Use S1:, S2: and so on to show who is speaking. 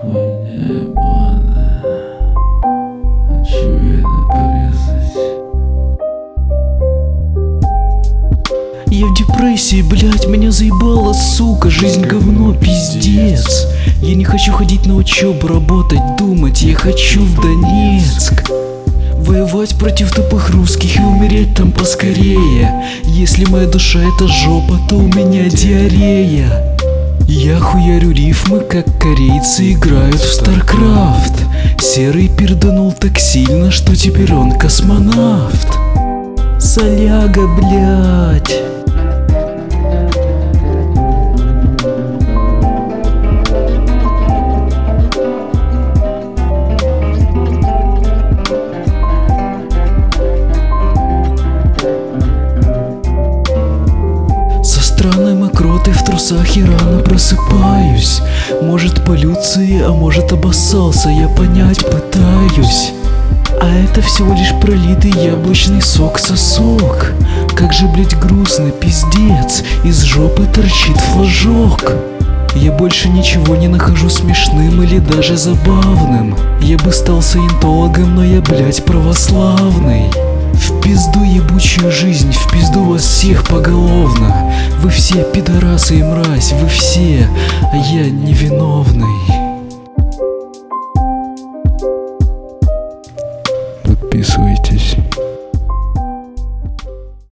S1: хуйня ебаная. Очевидно порезать.
S2: Я в депрессии, блять, меня заебала, сука. Жизнь говно, пиздец. Я не хочу ходить на учебу, работать, думать. Я хочу в Донецк воевать против тупых русских и умереть там поскорее. Если моя душа это жопа, то у меня диарея. Я хуярю рифмы, как корейцы играют в StarCraft. Серый перданул так сильно, что теперь он космонавт. Соляга, блять. Странной мокротой в трусах я рано просыпаюсь. Может полюции, а может обоссался, я понять пытаюсь. А это всего лишь пролитый яблочный сок-сосок. Как же, блять, грустно, пиздец. Из жопы торчит флажок. Я больше ничего не нахожу смешным или даже забавным. Я бы стал саентологом, но я, блять, православный. В пизду ебучую жизнь, в пизду вас всех поголовно. Вы все пидорасы и мразь, вы все, а я невиновный.